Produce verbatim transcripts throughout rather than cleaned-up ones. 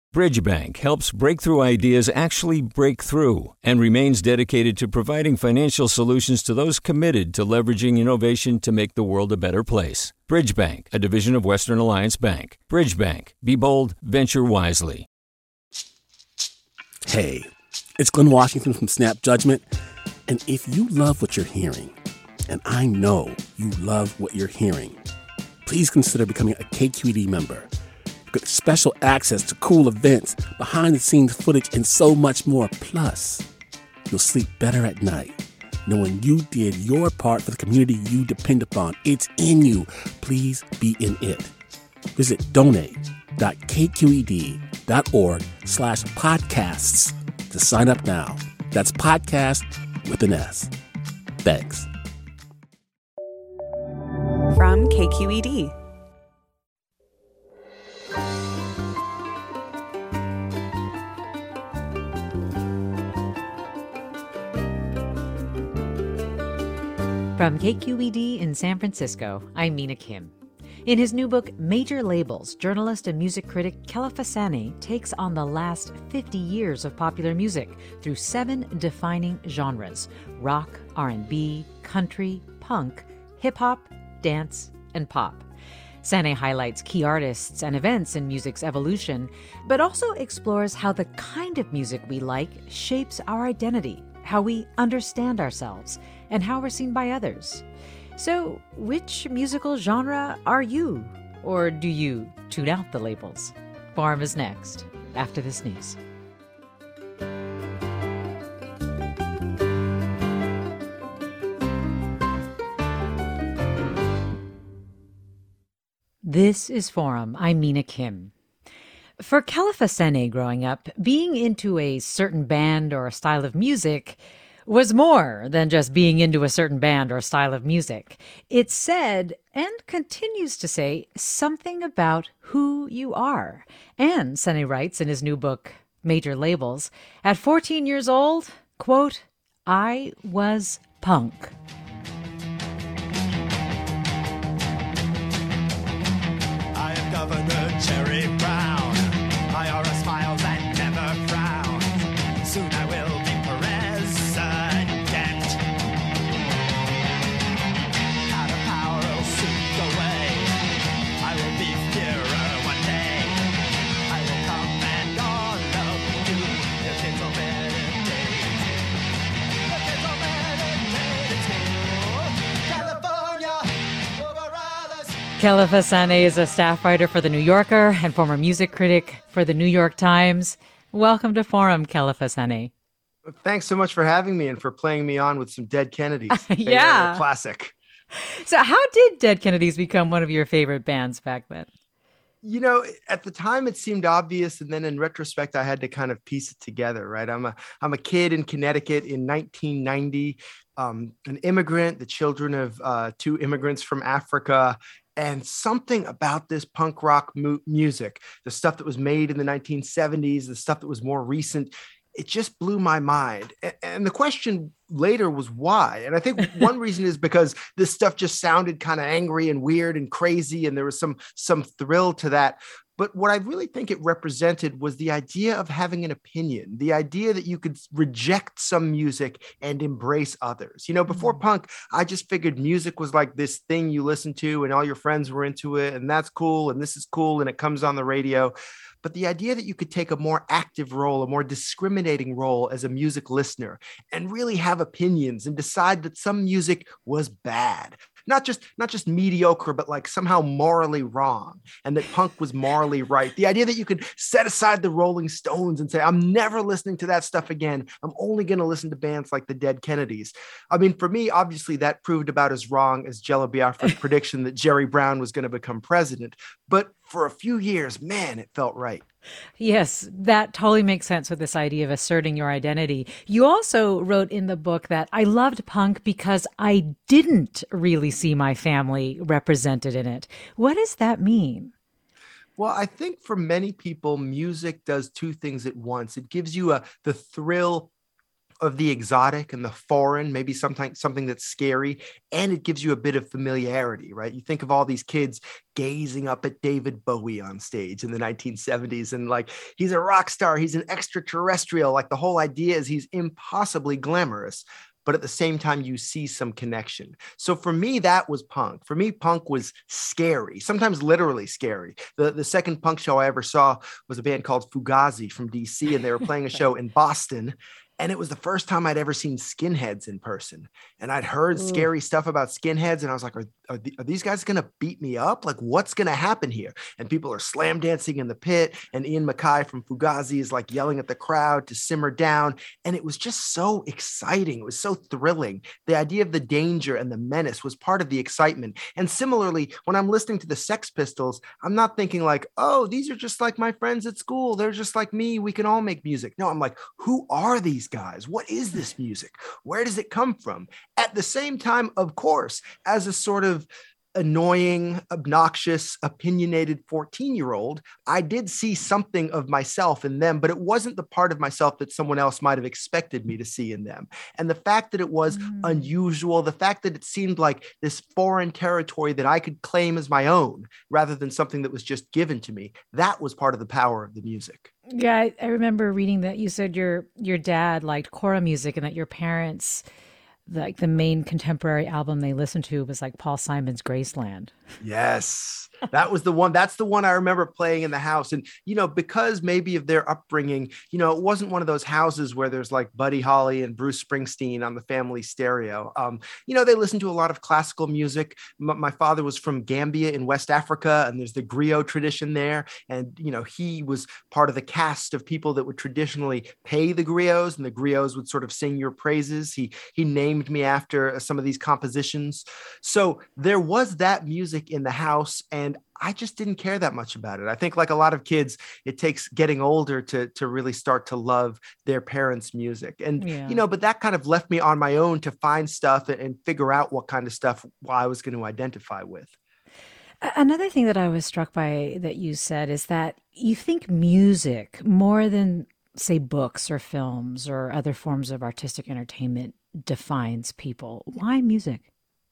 Bridgebank helps breakthrough ideas actually break through and remains dedicated to providing financial solutions to those committed to leveraging innovation to make the world a better place. Bridgebank, a division of Western Alliance Bank. Bridgebank. Be bold, venture wisely. Hey, it's Glenn Washington from Snap Judgment. And if you love what you're hearing, and I know you love what you're hearing, please consider becoming a K Q E D member. Get special access to cool events, behind-the-scenes footage, and so much more. Plus, you'll sleep better at night knowing you did your part for the community you depend upon. It's in you. Please be in it. Visit donate.kqed.org slash podcasts to sign up now. That's podcast with an S. Thanks. From K Q E D. From K Q E D in San Francisco, I'm Mina Kim. In his new book, Major Labels, journalist and music critic Kelefa Sanneh takes on the last fifty years of popular music through seven defining genres: rock, R and B, country, punk, hip-hop, dance, and pop. Sanneh highlights key artists and events in music's evolution, but also explores how the kind of music we like shapes our identity, how we understand ourselves, and how we're seen by others. So, which musical genre are you? Or do you tune out the labels? Forum is next, after this news. This is Forum. I'm Mina Kim. For Kelefa Sanneh growing up, being into a certain band or a style of music was more than just being into a certain band or style of music. It said, and continues to say, something about who you are. And, Sanneh writes in his new book, Major Labels, at fourteen years old, quote, I was punk. I am Governor Jerry Brown. I R S smiles and never frowns. Soon I will be president. Out of power will soon go away. I will be Führer one day. I will command all of you. The kids will meditate. The kids will meditate too. California, over others. Kelefa Sanneh is a staff writer for The New Yorker and former music critic for The New York Times. Welcome to Forum, Kelefa Sanneh. Thanks so much for having me and for playing me on with some Dead Kennedys. Yeah. They are a classic. So how did Dead Kennedys become one of your favorite bands back then? You know, at the time it seemed obvious, and then in retrospect, I had to kind of piece it together, right? I'm a I'm a kid in Connecticut in nineteen ninety, um, an immigrant, the children of uh, two immigrants from Africa. And something about this punk rock mu- music, the stuff that was made in the nineteen seventies, the stuff that was more recent, it just blew my mind. And, and the question later was why. And I think one reason is because this stuff just sounded kind of angry and weird and crazy, and there was some some thrill to that. But what I really think it represented was the idea of having an opinion, the idea that you could reject some music and embrace others. You know, before mm-hmm. punk, I just figured music was like this thing you listen to and all your friends were into it, and that's cool, and this is cool, and it comes on the radio. But the idea that you could take a more active role, a more discriminating role as a music listener and really have opinions and decide that some music was bad. Not just not just mediocre, but like somehow morally wrong, and that punk was morally right. The idea that you could set aside the Rolling Stones and say, I'm never listening to that stuff again. I'm only going to listen to bands like the Dead Kennedys. I mean, for me, obviously, that proved about as wrong as Jello Biafra's prediction that Jerry Brown was going to become president. But for a few years, man, it felt right. Yes, that totally makes sense with this idea of asserting your identity. You also wrote in the book that I loved punk because I didn't really see my family represented in it. What does that mean? Well, I think for many people, music does two things at once. It gives you a the thrill of the exotic and the foreign, maybe something, something that's scary, and it gives you a bit of familiarity, right? You think of all these kids gazing up at David Bowie on stage in the nineteen seventies, and like, he's a rock star, he's an extraterrestrial. Like, the whole idea is he's impossibly glamorous, but at the same time, you see some connection. So for me, that was punk. For me, punk was scary, sometimes literally scary. The, the second punk show I ever saw was a band called Fugazi from D C, and they were playing a show in Boston. And it was the first time I'd ever seen skinheads in person. And I'd heard Ooh. scary stuff about skinheads. And I was like, are, are, the, are these guys going to beat me up? Like, what's going to happen here? And people are slam dancing in the pit. And Ian MacKaye from Fugazi is like yelling at the crowd to simmer down. And it was just so exciting. It was so thrilling. The idea of the danger and the menace was part of the excitement. And similarly, when I'm listening to the Sex Pistols, I'm not thinking like, oh, these are just like my friends at school. They're just like me. We can all make music. No, I'm like, who are these guys? What is this music? Where does it come from? At the same time, of course, as a sort of annoying, obnoxious, opinionated fourteen-year-old, I did see something of myself in them, but it wasn't the part of myself that someone else might have expected me to see in them. And the fact that it was mm. unusual, the fact that it seemed like this foreign territory that I could claim as my own, rather than something that was just given to me, that was part of the power of the music. Yeah, I, I remember reading that you said your your dad liked Cora music, and that your parents, like the main contemporary album they listened to was like Paul Simon's Graceland. Yes, that was the one. That's the one I remember playing in the house. And, you know, because maybe of their upbringing, you know, it wasn't one of those houses where there's like Buddy Holly and Bruce Springsteen on the family stereo. Um, you know, they listened to a lot of classical music. M- my father was from Gambia in West Africa, and there's the griot tradition there. And, you know, he was part of the cast of people that would traditionally pay the griots, and the griots would sort of sing your praises. He, he named me after some of these compositions. So there was that music in the house, and I just didn't care that much about it. I think, like a lot of kids, it takes getting older to, to really start to love their parents' music. And, yeah. you know, but that kind of left me on my own to find stuff and, and figure out what kind of stuff I was going to identify with. Another thing that I was struck by that you said is that you think music, more than, say, books or films or other forms of artistic entertainment, defines people. Why music?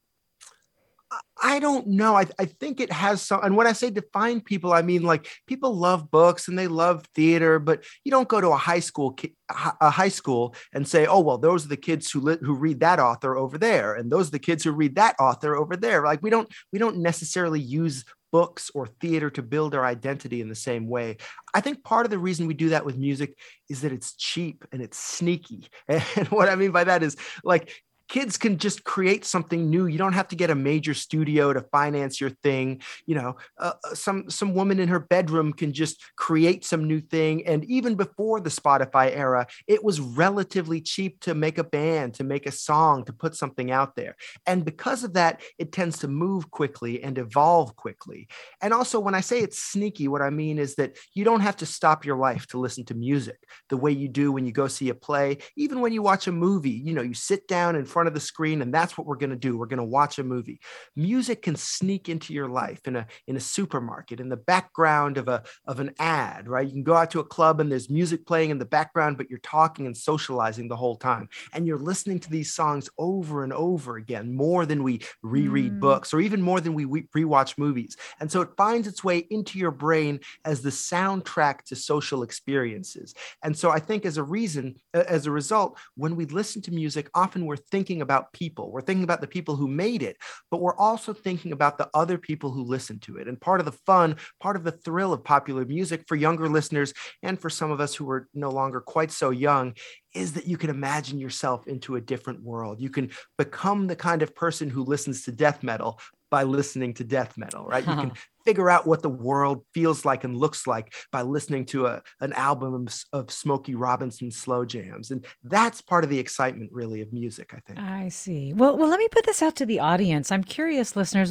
I don't know. I, I think it has some, and when I say define people, I mean, like, people love books and they love theater, but you don't go to a high school, a high school and say, oh, well, those are the kids who li- who read that author over there. And those are the kids who read that author over there. Like, we don't, we don't necessarily use books or theater to build our identity in the same way. I think part of the reason we do that with music is that it's cheap and it's sneaky. And what I mean by that is, like, kids can just create something new. You don't have to get a major studio to finance your thing. You know, uh, some some woman in her bedroom can just create some new thing. And even before the Spotify era, it was relatively cheap to make a band, to make a song, to put something out there. And because of that, it tends to move quickly and evolve quickly. And also, when I say it's sneaky, what I mean is that you don't have to stop your life to listen to music the way you do when you go see a play. Even when you watch a movie, you know, you sit down in front of the screen, and that's what we're going to do. We're going to watch a movie. Music can sneak into your life in a in a supermarket, in the background of a of an ad, right? You can go out to a club and there's music playing in the background, but you're talking and socializing the whole time, and you're listening to these songs over and over again, more than we reread mm. books, or even more than we rewatch movies. And so it finds its way into your brain as the soundtrack to social experiences. And so I think as a reason, as a result, when we listen to music, often we're thinking about people. We're thinking about the people who made it, but we're also thinking about the other people who listen to it. And part of the fun, part of the thrill of popular music for younger listeners, and for some of us who are no longer quite so young, is that you can imagine yourself into a different world. You can become the kind of person who listens to death metal by listening to death metal, right? You can figure out what the world feels like and looks like by listening to a, an album of Smokey Robinson slow jams. And that's part of the excitement, really, of music, I think. I see. Well, well, let me put this out to the audience. I'm curious, listeners, what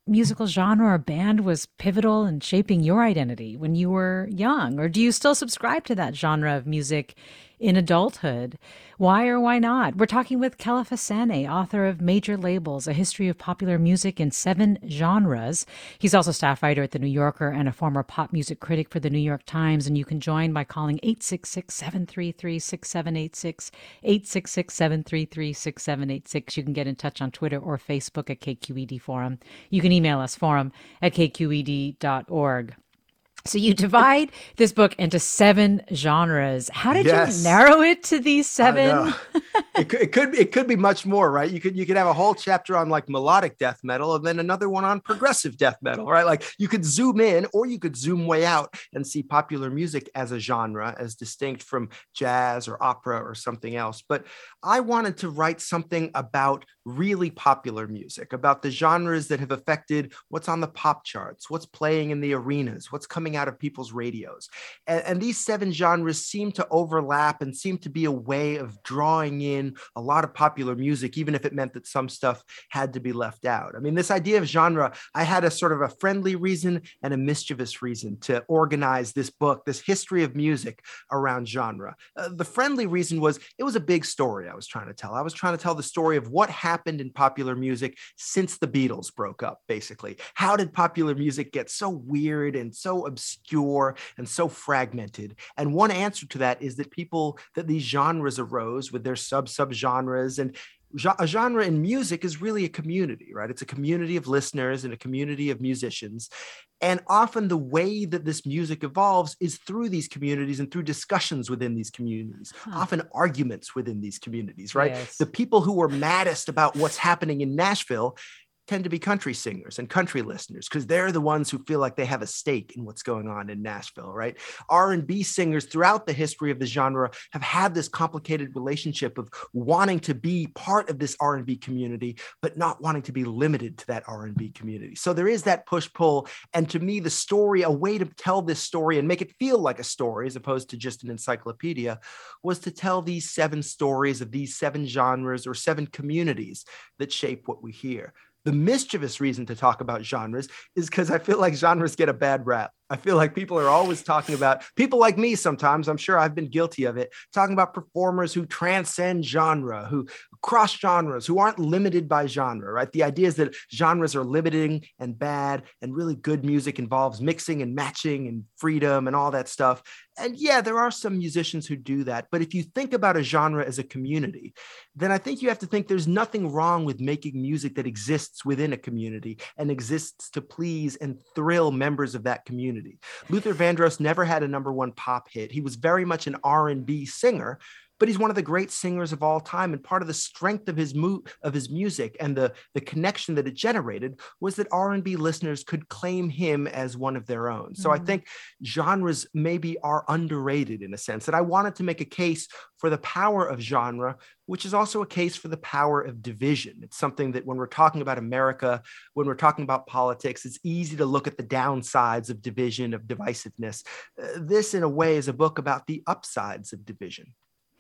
musical genre or band was pivotal in shaping your identity when you were young? Or do you still subscribe to that genre of music in adulthood? Why or why not? We're talking with Kelefa Sanneh, author of Major Labels, A History of Popular Music in Seven Genres. He's also staff writer at The New Yorker and a former pop music critic for The New York Times. And you can join by calling eight six six, seven three three, six seven eight six, eight six six, seven three three, six seven eight six. You can get in touch on Twitter or Facebook at K Q E D Forum. You can email us, forum at k q e d dot org. So you divide this book into seven genres. How did Yes. you narrow it to these I seven? know. it, could, it could it could be much more, right? You could you could have a whole chapter on like melodic death metal and then another one on progressive death metal, right? Like you could zoom in or you could zoom way out and see popular music as a genre, as distinct from jazz or opera or something else. But I wanted to write something about really popular music, about the genres that have affected what's on the pop charts, what's playing in the arenas, what's coming out of people's radios. And, and these seven genres seem to overlap and seem to be a way of drawing in a lot of popular music, even if it meant that some stuff had to be left out. I mean, this idea of genre, I had a sort of a friendly reason and a mischievous reason to organize this book, this history of music around genre. Uh, the friendly reason was it was a big story I was trying to tell. I was trying to tell the story of what happened in popular music since the Beatles broke up, basically. How did popular music get so weird and so obscure and so fragmented? And one answer to that is that people, that these genres arose with their sub-sub-genres, and a genre in music is really a community, right? It's a community of listeners and a community of musicians. And often the way that this music evolves is through these communities and through discussions within these communities, huh. often arguments within these communities, right? Yes. The people who were maddest about what's happening in Nashville tend to be country singers and country listeners because they're the ones who feel like they have a stake in what's going on in Nashville, right? R and B singers throughout the history of the genre have had this complicated relationship of wanting to be part of this R and B community, but not wanting to be limited to that R and B community. So there is that push-pull. And to me, the story, a way to tell this story and make it feel like a story as opposed to just an encyclopedia, was to tell these seven stories of these seven genres or seven communities that shape what we hear. The mischievous reason to talk about genres is because I feel like genres get a bad rap. I feel like people are always talking about, people like me sometimes, I'm sure I've been guilty of it, talking about performers who transcend genre, who cross genres, who aren't limited by genre, right? The idea is that genres are limiting and bad, and really good music involves mixing and matching and freedom and all that stuff. And yeah, there are some musicians who do that. But if you think about a genre as a community, then I think you have to think there's nothing wrong with making music that exists within a community and exists to please and thrill members of that community. Luther Vandross never had a number one pop hit. He was very much an R and B singer, but he's one of the great singers of all time. And part of the strength of his mu- of his music and the, the connection that it generated was that R and B listeners could claim him as one of their own. So mm-hmm. I think genres maybe are underrated in a sense. And I wanted to make a case for the power of genre, which is also a case for the power of division. It's something that when we're talking about America, when we're talking about politics, it's easy to look at the downsides of division, of divisiveness. Uh, this, in a way, is a book about the upsides of division.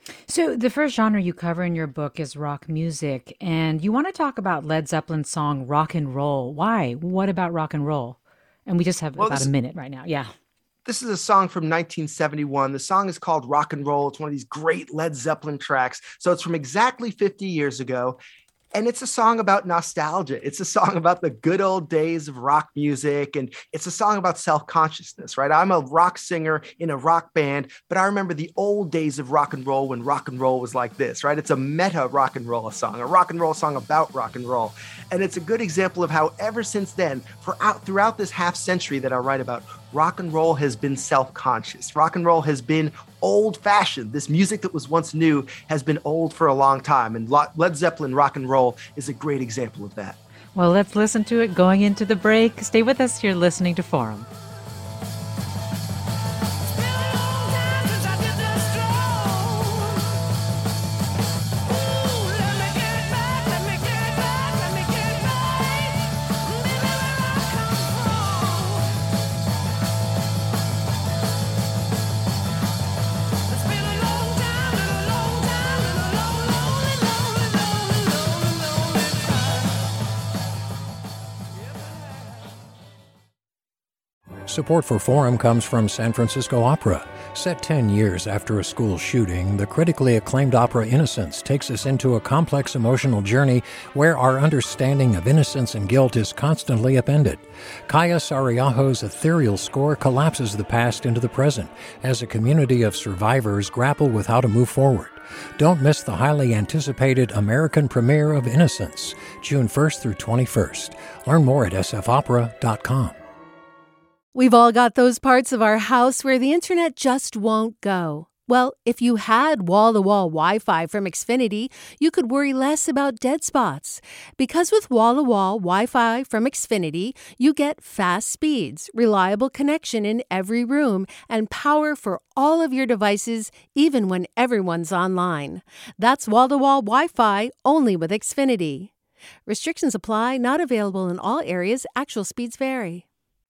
So the first genre you cover in your book is rock music, and you want to talk about Led Zeppelin's song Rock and Roll. Why? What about rock and roll? And we just have well, about this, a minute right now. Yeah. This is a song from nineteen seventy-one. The song is called Rock and Roll. It's one of these great Led Zeppelin tracks. So it's from exactly fifty years ago. And it's a song about nostalgia. It's a song about the good old days of rock music. And it's a song about self-consciousness, right? I'm a rock singer in a rock band, but I remember the old days of rock and roll when rock and roll was like this, right? It's a meta rock and roll song, a rock and roll song about rock and roll. And it's a good example of how ever since then, for out, throughout this half century that I write about, rock and roll has been self-conscious. Rock and roll has been old-fashioned. This music that was once new has been old for a long time. And Led Zeppelin Rock and Roll is a great example of that. Well, let's listen to it going into the break. Stay with us. You're listening to Forum. Support for Forum comes from San Francisco Opera. Set ten years after a school shooting, the critically acclaimed opera Innocence takes us into a complex emotional journey where our understanding of innocence and guilt is constantly upended. Kaya Sariaho's ethereal score collapses the past into the present as a community of survivors grapple with how to move forward. Don't miss the highly anticipated American premiere of Innocence, June first through twenty-first. Learn more at s f opera dot com. We've all got those parts of our house where the internet just won't go. Well, if you had wall-to-wall Wi-Fi from Xfinity, you could worry less about dead spots. Because with wall-to-wall Wi-Fi from Xfinity, you get fast speeds, reliable connection in every room, and power for all of your devices, even when everyone's online. That's wall-to-wall Wi-Fi only with Xfinity. Restrictions apply, not available in all areas. Actual speeds vary.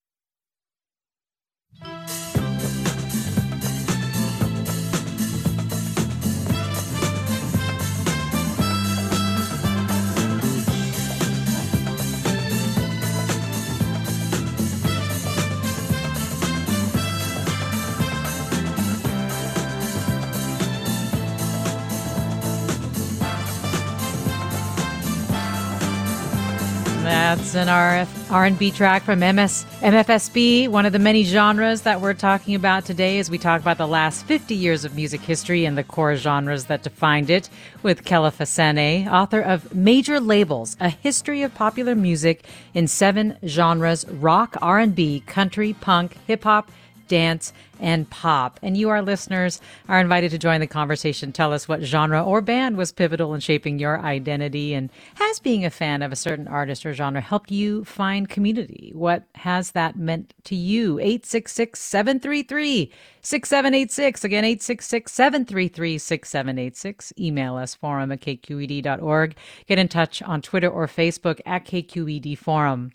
That's an R and B track from M S, M F S B, one of the many genres that we're talking about today as we talk about the last fifty years of music history and the core genres that defined it, with Kelefa Sanneh, author of Major Labels, A History of Popular Music in Seven Genres, Rock, R and B, Country, Punk, Hip-Hop, Dance, and Pop. And you, our listeners, are invited to join the conversation. Tell us what genre or band was pivotal in shaping your identity, and has being a fan of a certain artist or genre helped you find community? What has that meant to you? eight six six, seven three three, six seven eight six. Again, eight six six, seven three three, six seven eight six. Email us, forum at k q e d dot org. Get in touch on Twitter or Facebook at K Q E D Forum.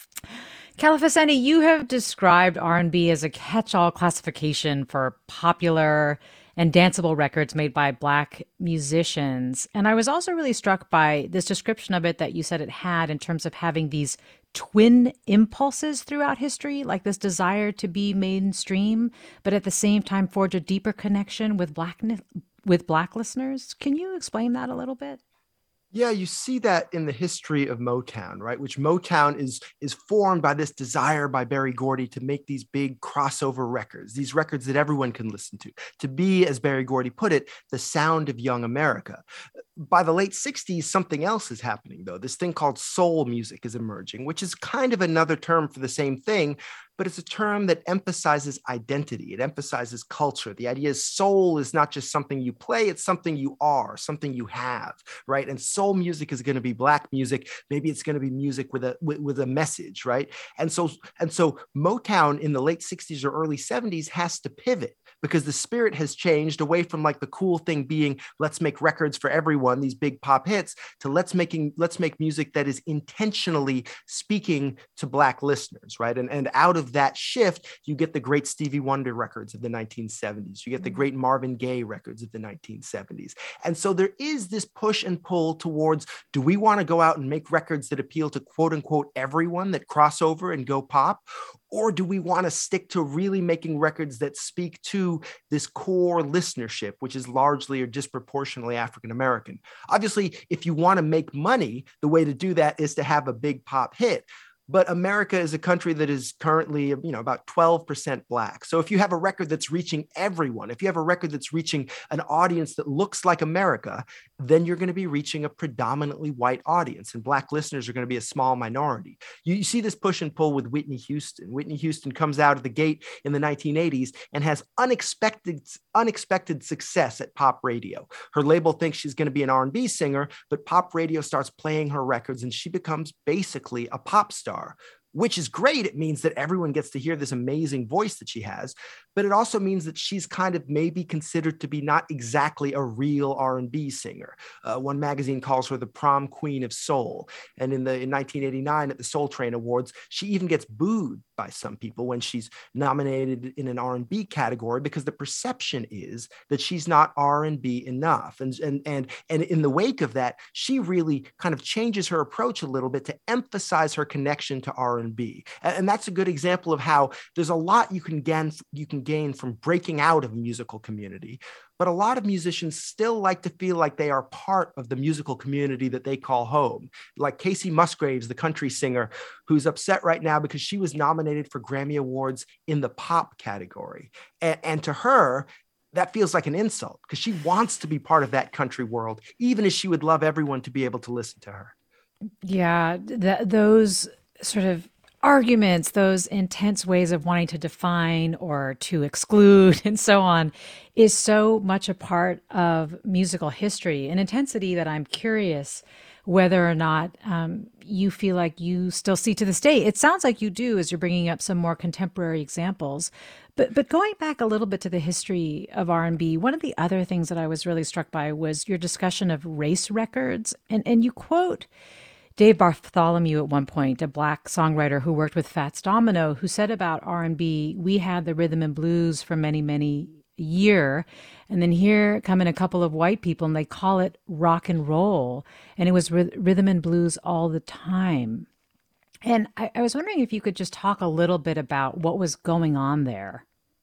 Kelefa Sanneh, you have described R and B as a catch-all classification for popular and danceable records made by Black musicians. And I was also really struck by this description of it that you said it had in terms of having these twin impulses throughout history, like this desire to be mainstream, but at the same time forge a deeper connection with Black, with Black listeners. Can you explain that a little bit? Yeah, you see that in the history of Motown, right? Which Motown is is formed by this desire by Berry Gordy to make these big crossover records, these records that everyone can listen to, to be, as Berry Gordy put it, the sound of young America. By the late sixties, something else is happening, though. This thing called soul music is emerging, which is kind of another term for the same thing, but it's a term that emphasizes identity. It emphasizes culture. The idea is soul is not just something you play, it's something you are, something you have, right? And soul music is going to be Black music. Maybe it's going to be music with a with, with a message, right? And so, and so Motown in the late sixties or early seventies has to pivot, because the spirit has changed away from like the cool thing being, let's make records for everyone, these big pop hits, to let's making let's make music that is intentionally speaking to Black listeners, right? And, and out of that shift, you get the great Stevie Wonder records of the nineteen seventies. You get the great Marvin Gaye records of the nineteen seventies. And so there is this push and pull towards, do we want to go out and make records that appeal to quote unquote everyone, that cross over and go pop? Or do we want to stick to really making records that speak to this core listenership, which is largely or disproportionately African American? Obviously, if you want to make money, the way to do that is to have a big pop hit. But America is a country that is currently, you know, about twelve percent Black. So if you have a record that's reaching everyone, if you have a record that's reaching an audience that looks like America, then you're going to be reaching a predominantly white audience, and Black listeners are going to be a small minority. You, you see this push and pull with Whitney Houston. Whitney Houston comes out of the gate in the nineteen eighties and has unexpected, unexpected success at pop radio. Her label thinks she's going to be an R and B singer, but pop radio starts playing her records and she becomes basically a pop star, which is great. It means that everyone gets to hear this amazing voice that she has, but it also means that she's kind of maybe considered to be not exactly a real R and B singer. Uh, one magazine calls her the prom queen of soul. And in the in nineteen eighty-nine at the Soul Train Awards, she even gets booed by some people when she's nominated in an R and B category, because the perception is that she's not R and B enough. And, and, and, and in the wake of that, she really kind of changes her approach a little bit to emphasize her connection to R and B. and B. And that's a good example of how there's a lot you can gain, you can gain from breaking out of a musical community. But a lot of musicians still like to feel like they are part of the musical community that they call home. Like Kacey Musgraves, the country singer, who's upset right now because she was nominated for Grammy Awards in the pop category. And, and to her, that feels like an insult because she wants to be part of that country world, even as she would love everyone to be able to listen to her. Yeah, th- those sort of arguments, those intense ways of wanting to define or to exclude and so on is so much a part of musical history, an intensity that I'm curious whether or not um, you feel like you still see to this day. It sounds like you do as you're bringing up some more contemporary examples. But but going back a little bit to the history of R and B, one of the other things that I was really struck by was your discussion of race records. And, and you quote Dave Bartholomew at one point, a Black songwriter who worked with Fats Domino, who said about R and B, we had the rhythm and blues for many, many year. And then here come in a couple of white people and they call it rock and roll. And it was r- rhythm and blues all the time. And I, I was wondering if you could just talk a little bit about what was going on there.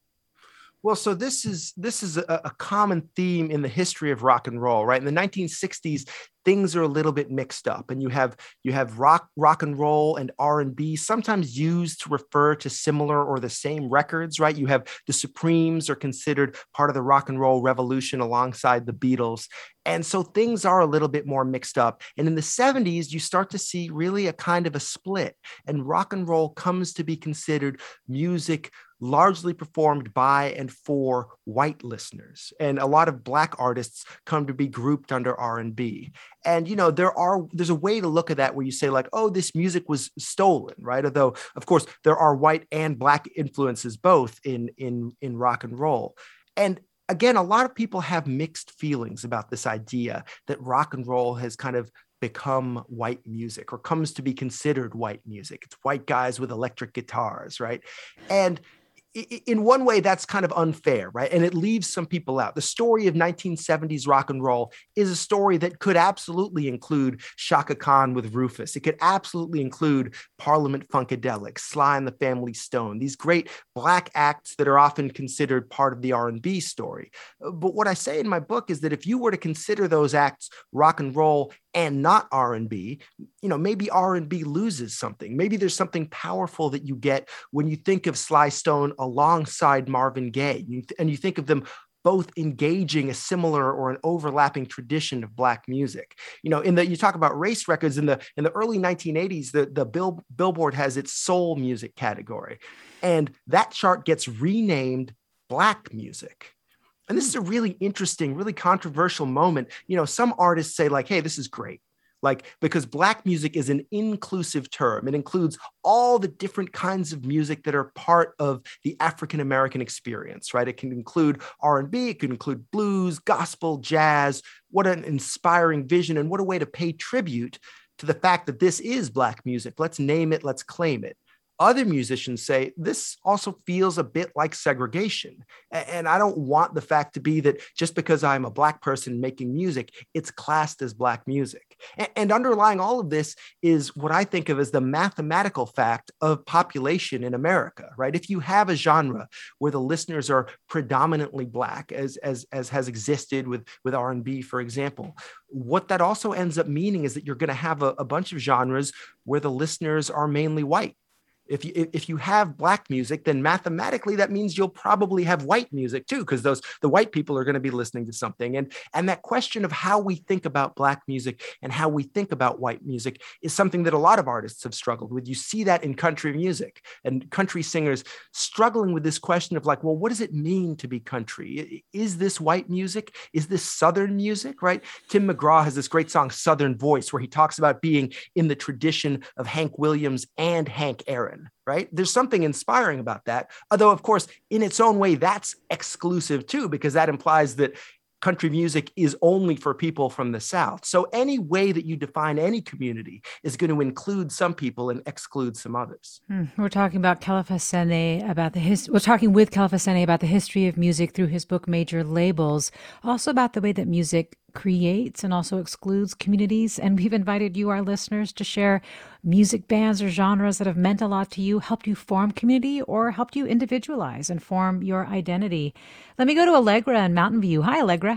Well, so this is this is a, a common theme in the history of rock and roll, right? In the nineteen sixties, things are a little bit mixed up, and you have you have rock rock and roll and R and B sometimes used to refer to similar or the same records, right? You have the Supremes are considered part of the rock and roll revolution alongside the Beatles. And so things are a little bit more mixed up. And in the seventies, you start to see really a kind of a split, and rock and roll comes to be considered music largely performed by and for white listeners. And a lot of Black artists come to be grouped under R and B. And, you know, there are, there's a way to look at that where you say like, oh, this music was stolen, right? Although, of course, there are white and Black influences both in, in, in rock and roll. And again, a lot of people have mixed feelings about this idea that rock and roll has kind of become white music or comes to be considered white music. It's white guys with electric guitars, right? And in one way, that's kind of unfair, right? And it leaves some people out. The story of nineteen seventies rock and roll is a story that could absolutely include Chaka Khan with Rufus. It could absolutely include Parliament Funkadelic, Sly and the Family Stone, these great Black acts that are often considered part of the R and B story. But what I say in my book is that if you were to consider those acts rock and roll and not R and B, you know, maybe R and B loses something. Maybe there's something powerful that you get when you think of Sly Stone alongside Marvin Gaye, you th- and you think of them both engaging a similar or an overlapping tradition of Black music. You know, in the, you talk about race records in the, in the early nineteen eighties, the, the Bill, Billboard has its soul music category, and that chart gets renamed Black music. And this is a really interesting, really controversial moment. You know, some artists say like, hey, this is great. Like, because Black music is an inclusive term. It includes all the different kinds of music that are part of the African-American experience, right? It can include R and B, it can include blues, gospel, jazz. What an inspiring vision, and what a way to pay tribute to the fact that this is Black music. Let's name it, let's claim it. Other musicians say this also feels a bit like segregation. And I don't want the fact to be that just because I'm a Black person making music, it's classed as Black music. And underlying all of this is what I think of as the mathematical fact of population in America, right? If you have a genre where the listeners are predominantly Black, as, as, as has existed with, with R and B, for example, what that also ends up meaning is that you're going to have a, a bunch of genres where the listeners are mainly white. If you if you have Black music, then mathematically that means you'll probably have white music too, because those the white people are going to be listening to something. And, and that question of how we think about Black music and how we think about white music is something that a lot of artists have struggled with. You see that in country music and country singers struggling with this question of like, well, what does it mean to be country? Is this white music? Is this Southern music, right? Tim McGraw has this great song, Southern Voice, where he talks about being in the tradition of Hank Williams and Hank Aaron. Right? There's something inspiring about that. Although, of course, in its own way, that's exclusive too, because that implies that country music is only for people from the South. So any way that you define any community is going to include some people and exclude some others. Hmm. We're talking about Kelefa Sanneh about the his. We're talking with Kelefa Sanneh about the history of music through his book Major Labels, also about the way that music creates and also excludes communities. And we've invited you, our listeners, to share music bands or genres that have meant a lot to you, helped you form community, or helped you individualize and form your identity. Let me go to Allegra in Mountain View. Hi, Allegra.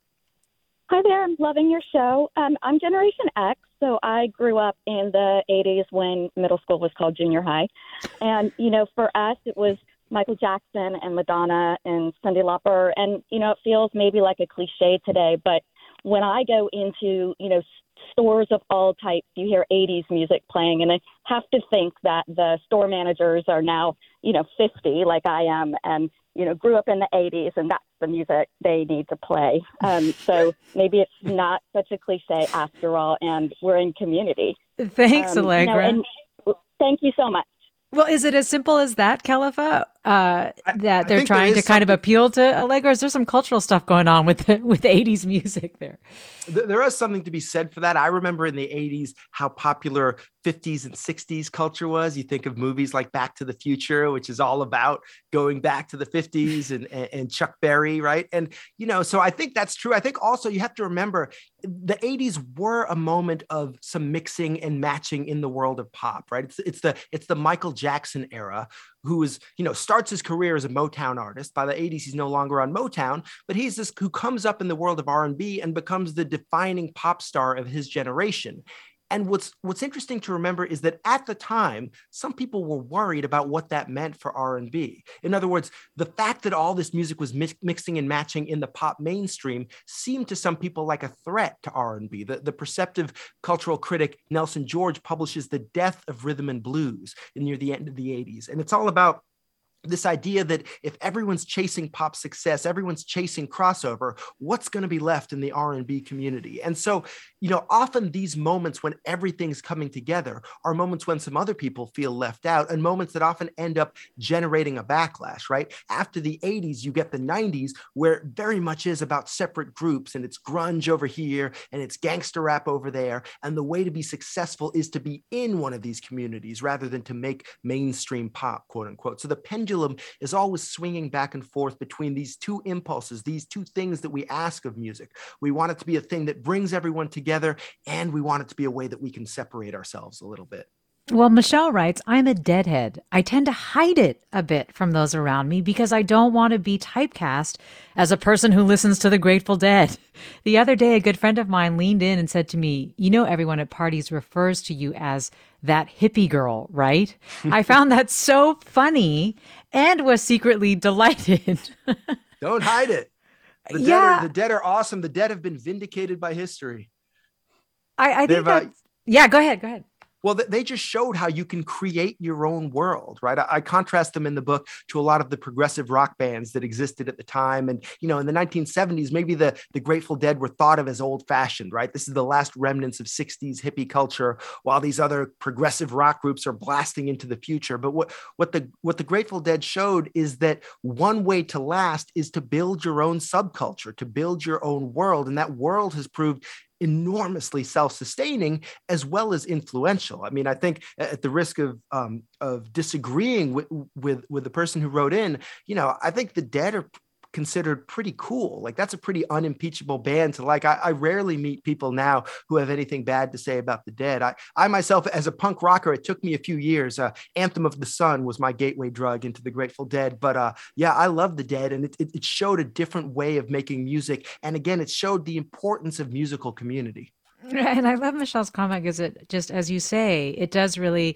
Hi there. I'm loving your show. Um, I'm Generation X, so I grew up in the eighties when middle school was called junior high. And, you know, for us, it was Michael Jackson and Madonna and Cyndi Lauper. And, you know, it feels maybe like a cliche today, but when I go into, you know, stores of all types, you hear eighties music playing, and I have to think that the store managers are now, you know, fifty like I am, and, you know, grew up in the eighties, and that's the music they need to play. Um, so maybe it's not such a cliche after all, and we're in community. Thanks, um, Allegra. You know, and thank you so much. Well, is it as simple as that, Khalifa, uh, that I they're trying to kind of appeal to Allegra? Is there some cultural stuff going on with the, with eighties music there? There is something to be said for that. I remember in the eighties how popular fifties and sixties culture was. You think of movies like Back to the Future, which is all about going back to the fifties, and, and, and Chuck Berry, right? And, you know, so I think that's true. I think also you have to remember the eighties were a moment of some mixing and matching in the world of pop, right? It's, it's the it's the Michael Jackson era, who is, you know, starts his career as a Motown artist. By the eighties, he's no longer on Motown, but he's this who comes up in the world of R and B and becomes the defining pop star of his generation. And what's what's interesting to remember is that at the time, some people were worried about what that meant for R and B. In other words, the fact that all this music was mix, mixing and matching in the pop mainstream seemed to some people like a threat to R and B. The, the perceptive cultural critic Nelson George publishes The Death of Rhythm and Blues near the end of the eighties. And it's all about this idea that if everyone's chasing pop success, everyone's chasing crossover, what's going to be left in the R and B community? And so, you know, often these moments when everything's coming together are moments when some other people feel left out, and moments that often end up generating a backlash, right? After the eighties, you get the nineties, where it very much is about separate groups, and it's grunge over here and it's gangster rap over there. And the way to be successful is to be in one of these communities rather than to make mainstream pop, quote unquote. So the pendulum is always swinging back and forth between these two impulses, these two things that we ask of music. We want it to be a thing that brings everyone together, and we want it to be a way that we can separate ourselves a little bit. Well, Michelle writes, I'm a deadhead. I tend to hide it a bit from those around me because I don't want to be typecast as a person who listens to the Grateful Dead. The other day, a good friend of mine leaned in and said to me, you know, everyone at parties refers to you as that hippie girl, right? I found that so funny and was secretly delighted. Don't hide it. The, yeah. dead are, the dead are awesome. The dead have been vindicated by history. I, I think uh, that's, yeah, go ahead, go ahead. Well, they just showed how you can create your own world, right? I contrast them in the book to a lot of the progressive rock bands that existed at the time. And, you know, in the nineteen seventies, maybe the, the Grateful Dead were thought of as old fashioned, right? This is the last remnants of sixties hippie culture, while these other progressive rock groups are blasting into the future. But what, what the, what the Grateful Dead showed is that one way to last is to build your own subculture, to build your own world. And that world has proved enormously self-sustaining as well as influential. I mean, I think at the risk of um, of disagreeing with, with with the person who wrote in, you know, I think the Dead are considered pretty cool. Like, that's a pretty unimpeachable band to like. I, I rarely meet people now who have anything bad to say about the Dead. I, I myself, as a punk rocker, it took me a few years. Uh, Anthem of the Sun was my gateway drug into the Grateful Dead. But uh, yeah, I love the Dead, and it, it, it showed a different way of making music. And again, it showed the importance of musical community. And I love Michelle's comment because it just, as you say, it does really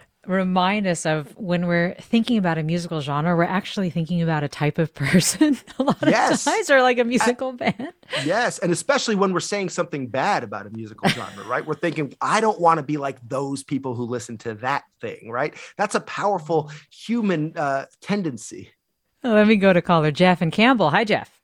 remind us of when we're thinking about a musical genre, we're actually thinking about a type of person a lot yes. of times, or like a musical I, band. Yes. And especially when we're saying something bad about a musical genre, right? We're thinking, I don't want to be like those people who listen to that thing, right? That's a powerful human uh, tendency. Well, let me go to caller Jeff and Campbell. Hi, Jeff.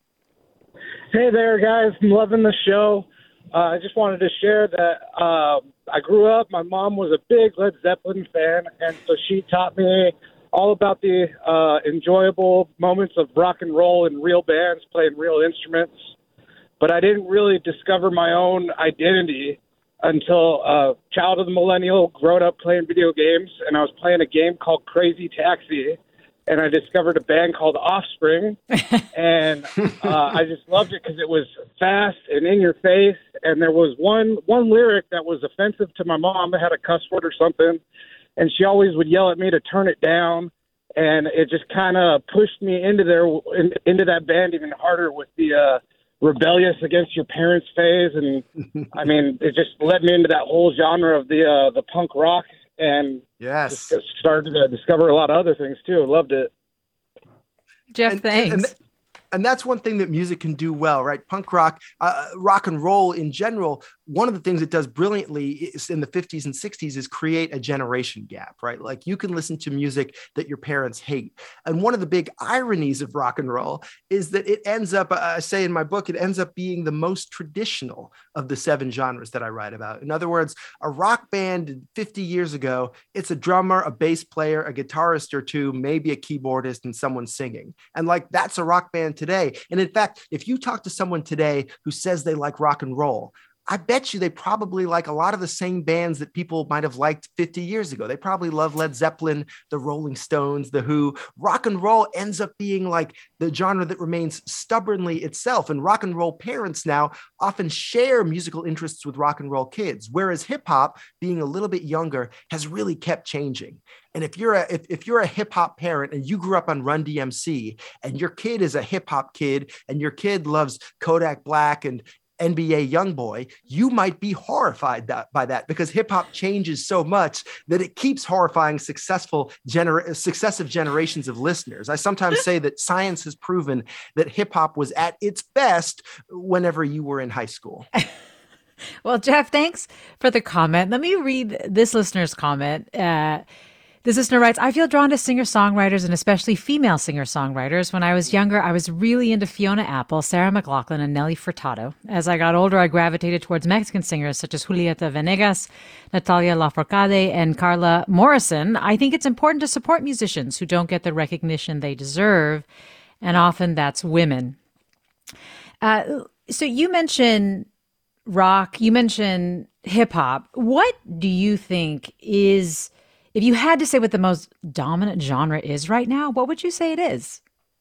Hey there, guys. I'm loving the show. Uh, I just wanted to share that uh, I grew up, my mom was a big Led Zeppelin fan, and so she taught me all about the uh, enjoyable moments of rock and roll and real bands playing real instruments. But I didn't really discover my own identity until a uh, child of the millennial, grown up playing video games, and I was playing a game called Crazy Taxi. and I discovered a band called Offspring, and uh, I just loved it because it was fast and in your face, and there was one one lyric that was offensive to my mom that had a cuss word or something, and she always would yell at me to turn it down, and it just kind of pushed me into their in, into that band even harder with the uh, rebellious against your parents phase, and I mean, it just led me into that whole genre of the uh, the punk rock. And yes, just started to discover a lot of other things too. Loved it. Jeff, and, thanks. And, and, and that's one thing that music can do well, right? Punk rock, uh, rock and roll in general. One of the things it does brilliantly is in the fifties and sixties is create a generation gap, right? Like you can listen to music that your parents hate. And one of the big ironies of rock and roll is that it ends up, I say in my book, it ends up being the most traditional of the seven genres that I write about. In other words, a rock band fifty years ago, it's a drummer, a bass player, a guitarist or two, maybe a keyboardist and someone singing. And like, that's a rock band today. And in fact, if you talk to someone today who says they like rock and roll, I bet you they probably like a lot of the same bands that people might have liked fifty years ago. They probably love Led Zeppelin, the Rolling Stones, the Who. Rock and roll ends up being like the genre that remains stubbornly itself. And rock and roll parents now often share musical interests with rock and roll kids, whereas hip hop, being a little bit younger, has really kept changing. And if you're a if, if you're a hip hop parent and you grew up on Run D M C and your kid is a hip hop kid and your kid loves Kodak Black and N B A Youngboy, you might be horrified that, by that because hip hop changes so much that it keeps horrifying successful gener- successive generations of listeners. I sometimes say that science has proven that hip hop was at its best whenever you were in high school. Well, Jeff, thanks for the comment. Let me read this listener's comment. Uh, This listener writes, I feel drawn to singer-songwriters and especially female singer-songwriters. When I was younger, I was really into Fiona Apple, Sarah McLachlan, and Nelly Furtado. As I got older, I gravitated towards Mexican singers such as Julieta Venegas, Natalia Lafourcade, and Carla Morrison. I think it's important to support musicians who don't get the recognition they deserve, and often that's women. Uh, so you mentioned rock, you mentioned hip-hop. What do you think is... If you had to say what the most dominant genre is right now, what would you say it is?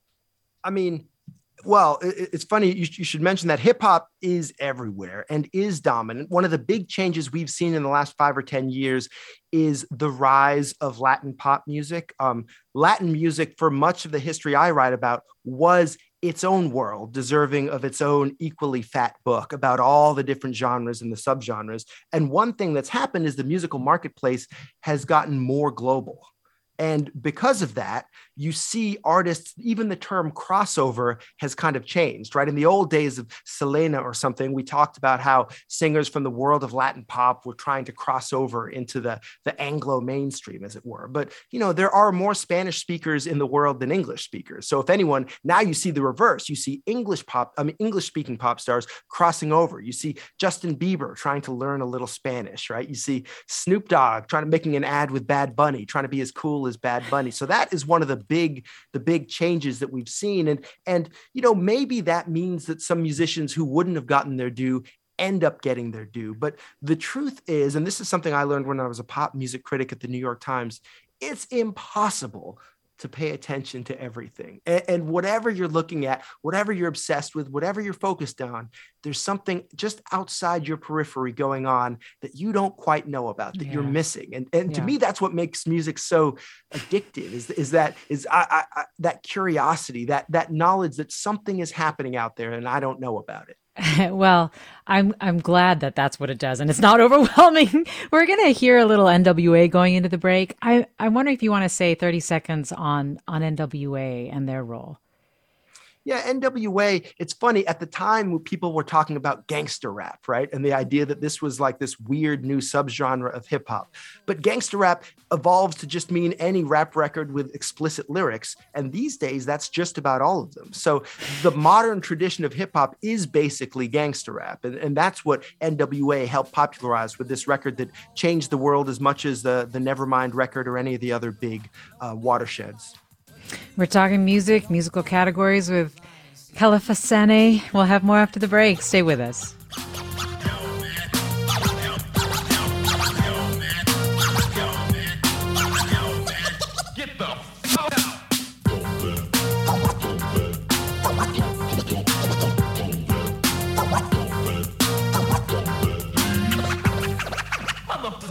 I mean, well, it, it's funny. You, you should mention that hip hop is everywhere and is dominant. One of the big changes we've seen in the last five or ten years is the rise of Latin pop music. Um, Latin music, for much of the history I write about, was its own world, deserving of its own equally fat book about all the different genres and the subgenres. And one thing that's happened is the musical marketplace has gotten more global. And because of that, you see artists, even the term crossover has kind of changed, right? In the old days of Selena or something, we talked about how singers from the world of Latin pop were trying to cross over into the, the Anglo mainstream, as it were. But, you know, there are more Spanish speakers in the world than English speakers. So if anyone, now you see the reverse. You see English pop, I mean, English speaking pop stars crossing over. You see Justin Bieber trying to learn a little Spanish, right? You see Snoop Dogg trying to making an ad with Bad Bunny, trying to be as cool as Bad Bunny. So that is one of the big, the big changes that we've seen. And, and, you know, maybe that means that some musicians who wouldn't have gotten their due end up getting their due. But the truth is, and this is something I learned when I was a pop music critic at the New York Times, it's impossible to pay attention to everything. And, and whatever you're looking at, whatever you're obsessed with, whatever you're focused on, there's something just outside your periphery going on that you don't quite know about, that yeah. you're missing. And, and yeah. to me, that's what makes music so addictive is, is that is I, I, I, that curiosity, that, that knowledge that something is happening out there and I don't know about it. Well, I'm I'm glad that that's what it does, and it's not overwhelming. We're gonna hear a little N W A going into the break. I I wonder if you want to say thirty seconds on on N W A and their role. Yeah, N W A, it's funny, at the time when people were talking about gangster rap, right? And the idea that this was like this weird new subgenre of hip hop. But gangster rap evolves to just mean any rap record with explicit lyrics. And these days, that's just about all of them. So the modern tradition of hip hop is basically gangster rap. And, and that's what N W A helped popularize with this record that changed the world as much as the, the Nevermind record or any of the other big uh, watersheds. We're talking music, musical categories with Kelefa Sanneh. We'll have more after the break. Stay with us.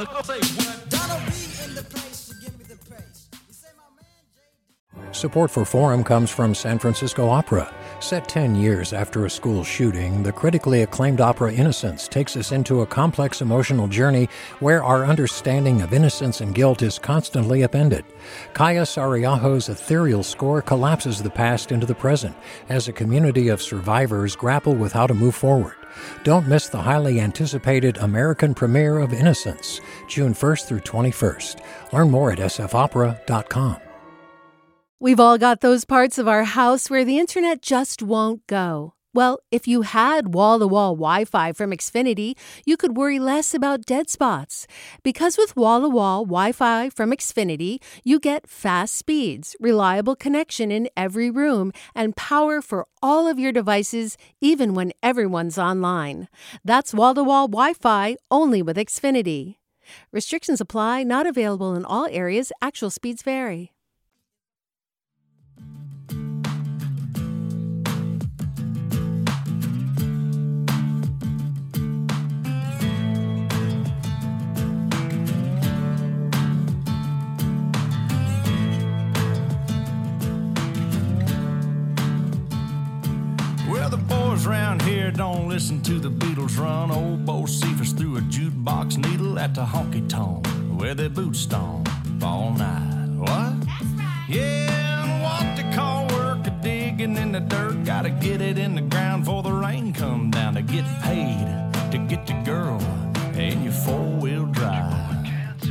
Say what? Donald B in the place to give me the praise. You say my man J D. Support for Forum comes from San Francisco Opera. Set ten years after a school shooting, the critically acclaimed opera Innocence takes us into a complex emotional journey where our understanding of innocence and guilt is constantly upended. Kaya Sariaho's ethereal score collapses the past into the present as a community of survivors grapple with how to move forward. Don't miss the highly anticipated American premiere of Innocence, June first through twenty-first. Learn more at s f opera dot com. We've all got those parts of our house where the internet just won't go. Well, if you had wall-to-wall Wi-Fi from Xfinity, you could worry less about dead spots. Because with wall-to-wall Wi-Fi from Xfinity, you get fast speeds, reliable connection in every room, and power for all of your devices, even when everyone's online. That's wall-to-wall Wi-Fi only with Xfinity. Restrictions apply, not available in all areas. Actual speeds vary. Well, the boys around here don't listen to the Beatles run. Old Bo Cephas threw a jukebox needle at the honky-tonk where their boots stomp all night. What? That's right. Yeah, and what they call work a digging in the dirt. Gotta get it in the ground before the rain come down to get paid to get your girl in your four-wheel drive.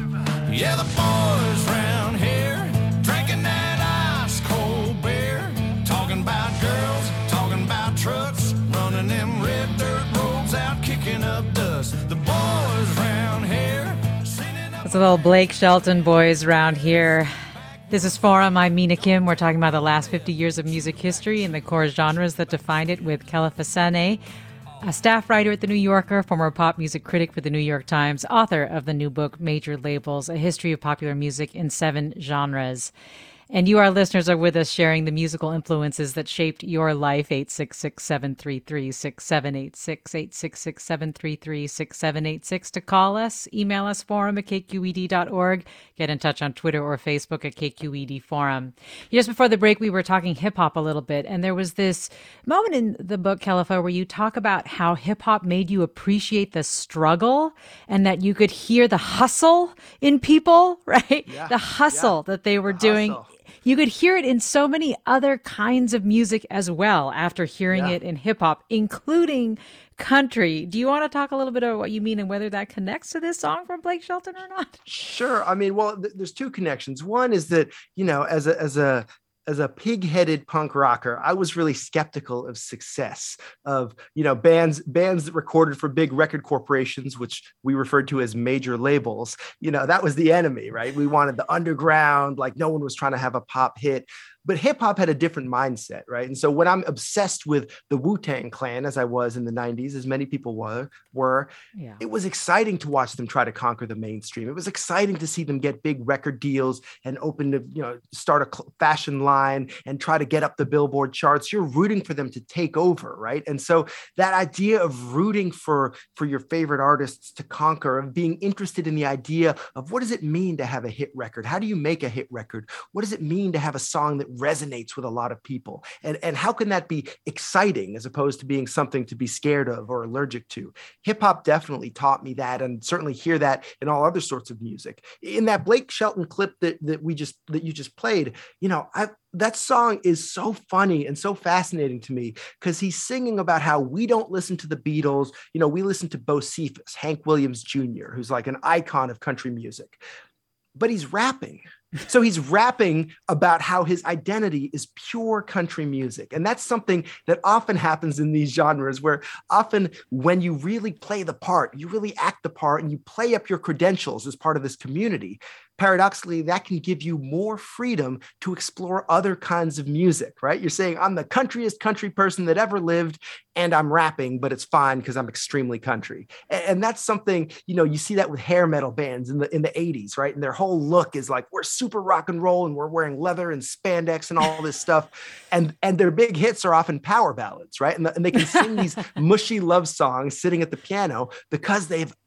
Yeah, the boys around here drinking that ice-cold beer, talking about girls, talking about trucks, running them red dirt roads out, kicking up dust. The boys around here. It's a little Blake Shelton, Boys Round Here. This is Forum. I'm Mina Kim. We're talking about the last fifty years of music history and the core genres that defined it with Kelefa Sanneh, a staff writer at The New Yorker, former pop music critic for The New York Times, author of the new book, Major Labels, A History of Popular Music in Seven Genres. And you, our listeners, are with us sharing the musical influences that shaped your life. eight six six, seven three three, six seven eight six, eight six six, seven three three, six seven eight six to call us. Email us, forum at k q e d dot org. Get in touch on Twitter or Facebook at K Q E D Forum. Just before the break, we were talking hip-hop a little bit, and there was this moment in the book, Kelefa, where you talk about how hip-hop made you appreciate the struggle and that you could hear the hustle in people, right? Yeah, the hustle yeah. that they were The doing. hustle. You could hear it in so many other kinds of music as well after hearing Yeah. it in hip hop, including country. Do you want to talk a little bit about what you mean and whether that connects to this song from Blake Shelton or not? Sure. I mean, well, th- there's two connections. One is that, you know, as a as a as a pig-headed punk rocker, I was really skeptical of success, of, you know, bands bands that recorded for big record corporations, which we referred to as major labels. You know, that was the enemy, right? We wanted the underground, like no one was trying to have a pop hit. But hip hop had a different mindset, right? And so when I'm obsessed with the Wu-Tang Clan, as I was in the nineties, as many people were, were Yeah. it was exciting to watch them try to conquer the mainstream. It was exciting to see them get big record deals and open to, you know, start a cl- fashion line and try to get up the Billboard charts. You're rooting for them to take over, right? And so that idea of rooting for, for your favorite artists to conquer, of being interested in the idea of what does it mean to have a hit record? How do you make a hit record? What does it mean to have a song that resonates with a lot of people? And, and how can that be exciting as opposed to being something to be scared of or allergic to? Hip hop definitely taught me that, and certainly hear that in all other sorts of music. In that Blake Shelton clip that, that we just, that you just played, you know, I, that song is so funny and so fascinating to me because he's singing about how we don't listen to the Beatles. You know, we listen to Bo Cephas, Hank Williams Junior, who's like an icon of country music, but he's rapping. So he's rapping about how his identity is pure country music. And that's something that often happens in these genres, where often when you really play the part, you really act the part and you play up your credentials as part of this community, paradoxically, that can give you more freedom to explore other kinds of music, right? You're saying, I'm the countryest country person that ever lived, and I'm rapping, but it's fine because I'm extremely country. And, and that's something, you know, you see that with hair metal bands in the in the eighties, right? And their whole look is like, we're super rock and roll and we're wearing leather and spandex and all this stuff. And, and their big hits are often power ballads, right? And, the, and they can sing these mushy love songs sitting at the piano because they've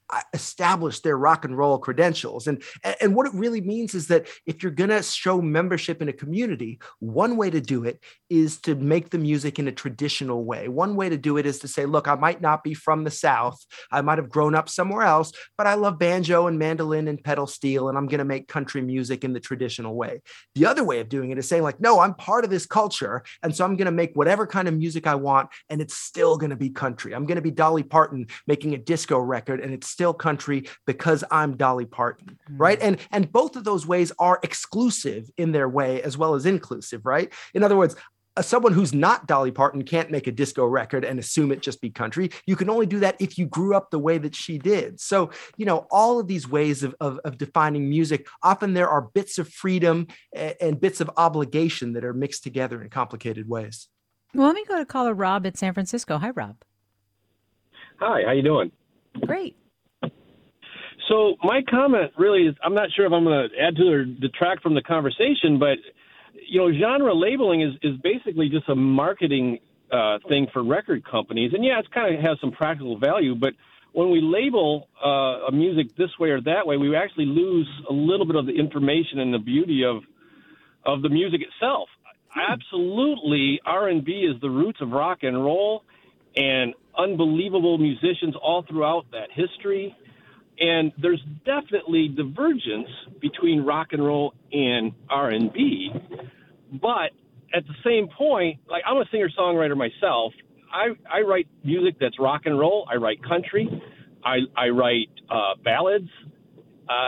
establish their rock and roll credentials. And, and what it really means is that if you're going to show membership in a community, one way to do it is to make the music in a traditional way. One way to do it is to say, look, I might not be from the South. I might have grown up somewhere else, but I love banjo and mandolin and pedal steel, and I'm going to make country music in the traditional way. The other way of doing it is saying like, no, I'm part of this culture. And so I'm going to make whatever kind of music I want, and it's still going to be country. I'm going to be Dolly Parton making a disco record, and it's still country because I'm Dolly Parton, mm. right? And, and both of those ways are exclusive in their way as well as inclusive, right? In other words, uh, someone who's not Dolly Parton can't make a disco record and assume it just be country. You can only do that if you grew up the way that she did. So, you know, all of these ways of, of, of defining music, often there are bits of freedom and, and bits of obligation that are mixed together in complicated ways. Well, let me go to caller Rob in San Francisco. Hi, Rob. Hi, how you doing? Great. So my comment really is, I'm not sure if I'm going to add to or detract from the conversation, but, you know, genre labeling is, is basically just a marketing uh, thing for record companies. And, yeah, it's kind of has some practical value, but when we label uh, a music this way or that way, we actually lose a little bit of the information and the beauty of of the music itself. Absolutely, R and B is the roots of rock and roll, and unbelievable musicians all throughout that history. And there's definitely divergence between rock and roll and R and B. But at the same point, like I'm a singer-songwriter myself. I, I write music that's rock and roll. I write country. I, I write uh, ballads. Uh,